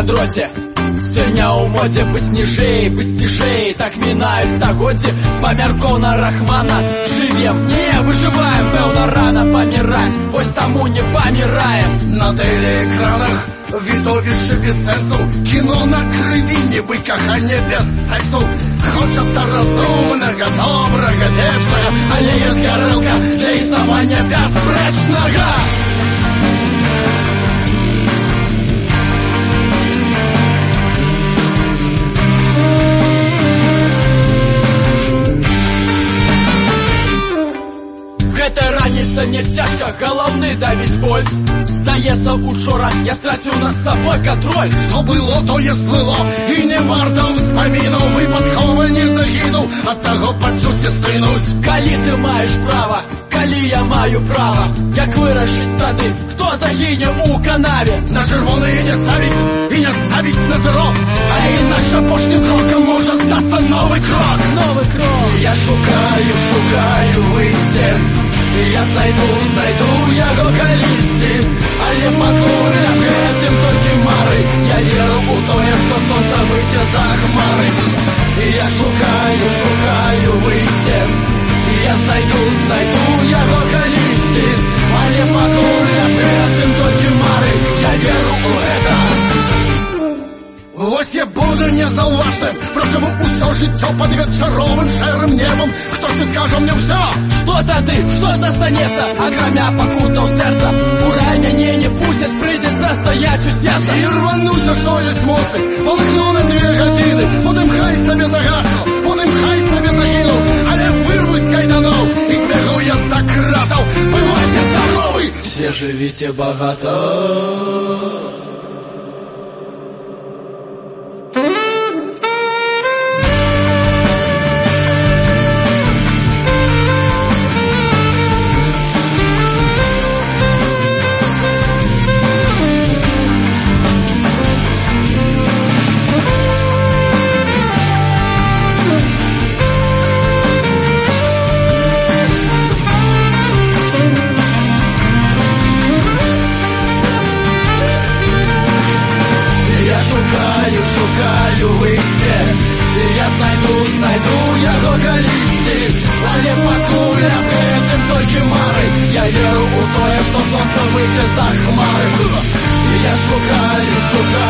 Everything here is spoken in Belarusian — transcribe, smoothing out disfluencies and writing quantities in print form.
дроце. Сёння ў модзе быць ніжэй, быць цішэй. Так мінаюць стагоддзі памяркоўна Рахмана. Жывем, не выжываем, пэўна рана паміраць, вось таму не паміраем. На тэлеэкранах відовішча без сэнсу, кіно на крыві, нібы каханне без сексу. Хочацца разумнага, добрага, вечнага, але ёсць гарэлка для існавання бясспрэчнага. Гэта раніца не цяжка, галаўны давіць боль. Здаецца, учора я страціў над сабой кантроль. Што было, тое сплыло, і не варта ўспамінаў. Выпадкова не загінуў, ад таго пачуцці стынуць. Калі ты маеш права, калі я маю права, як вырашыць тады, хто загіне ў канаве? На чырвоныя не ставіць і не ставіць на зеро, а інакш апошнім крокам можа стацца новы крок. Новы крок. Я шукаю выйсце, я знайду яго калісьці, але пакуль аб гэтым толькі мары. Я веру ў тое, што сонца выйдзе за хмары. Я шукаю выйсце, я знайду яго калісьці, але пакуль аб гэтым толькі мары. Я веру ў гэта. Вось я буду незаўважным, прожыву ўсё жыццё пад вечаровым шэрым небам. Хтосьці скажа мне ўсё. Што тады, што застанецца, акрамя пакутаў сэрца? У рай мяне не пусцяць, прыйдзецца стаяць у сердца. І рвануся, што ёсць моцы, палыхну на 2 гадзіны, потым хай сабе загасну, потым хай сабе загіну, але вырвусь з кайданоў і збегу я з-за кратаў. Бывайце здаровы, все жывіце багата. Шукаю выйсце, я знайду яго калісьці, але пакуль аб гэтым толькі мары. Я веру ў тое, што сонца выйдзе за хмары. Я шукаю